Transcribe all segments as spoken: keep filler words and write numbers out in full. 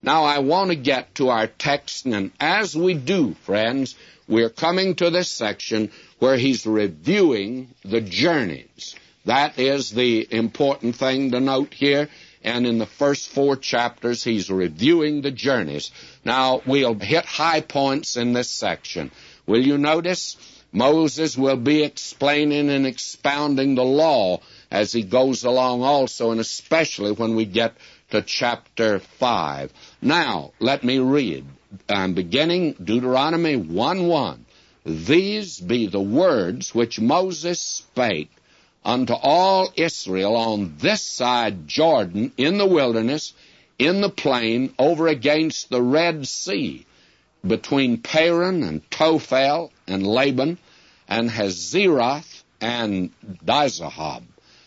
Now, I want to get to our text, and as we do, friends, we're coming to this section where he's reviewing the journeys. That is the important thing to note here. And in the first four chapters, he's reviewing the journeys. Now, we'll hit high points in this section. Will you notice? Moses will be explaining and expounding the law as he goes along also, and especially when we get to chapter five. Now, let me read. I'm beginning Deuteronomy one one. These be the words which Moses spake unto all Israel on this side Jordan, in the wilderness, in the plain, over against the Red Sea, between Paran and Tophel and Laban, and Hazeroth and Dizahab.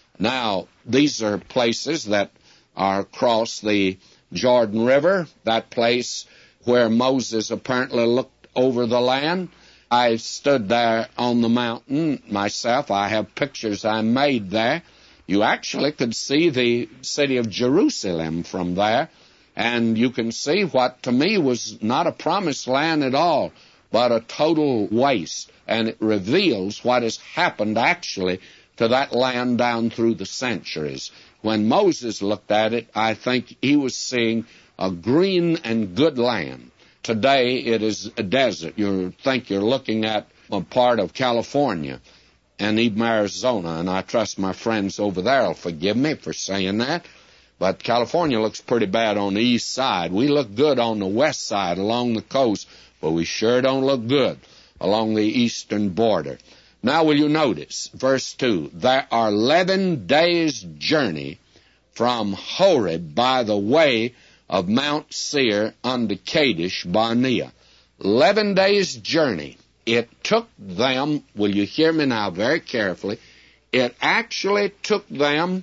Now, these are places that are across the Jordan River, that place where Moses apparently looked over the land. I stood there on the mountain myself. I have pictures I made there. You actually could see the city of Jerusalem from there, and you can see what to me was not a promised land at all, but a total waste, and it reveals what has happened actually to that land down through the centuries. When Moses looked at it, I think he was seeing a green and good land. Today it is a desert. You think you're looking at a part of California and even Arizona, and I trust my friends over there will forgive me for saying that, but California looks pretty bad on the east side. We look good on the west side along the coast, but we sure don't look good along the eastern border. Now will you notice, verse two, there are eleven days' journey from Horeb by the way of Mount Seir unto Kadesh Barnea. Eleven days' journey. It took them, will you hear me now very carefully, it actually took them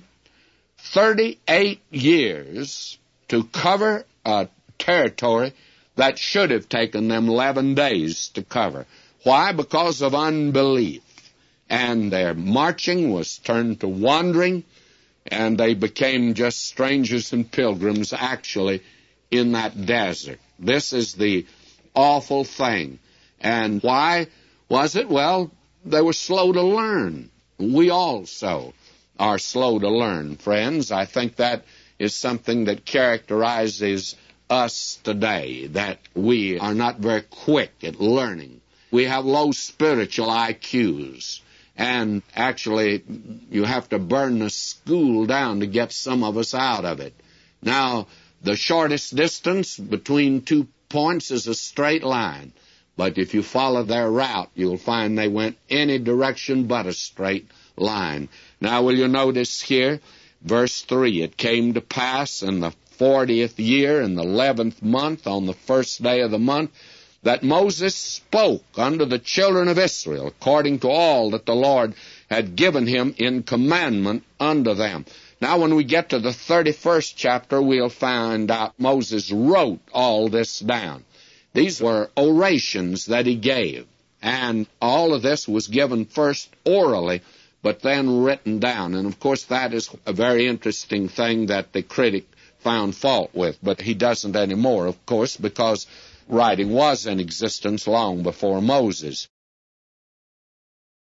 thirty-eight years to cover a territory that should have taken them eleven days to cover. Why? Because of unbelief. And their marching was turned to wandering, and they became just strangers and pilgrims actually in that desert. This is the awful thing. And why was it? Well, they were slow to learn. We also are slow to learn, friends. I think that is something that characterizes us today, that we are not very quick at learning. We have low spiritual I Qs. And actually, you have to burn the school down to get some of us out of it. Now, the shortest distance between two points is a straight line. But if you follow their route, you'll find they went any direction but a straight line. Now, will you notice here, verse three, it came to pass in the fortieth year, in the eleventh month, on the first day of the month, that Moses spoke unto the children of Israel, according to all that the Lord had given him in commandment unto them. Now, when we get to the thirty-first chapter, we'll find out Moses wrote all this down. These were orations that he gave, and all of this was given first orally, but then written down. And, of course, that is a very interesting thing that the critic found fault with, but he doesn't anymore, of course, because writing was in existence long before Moses.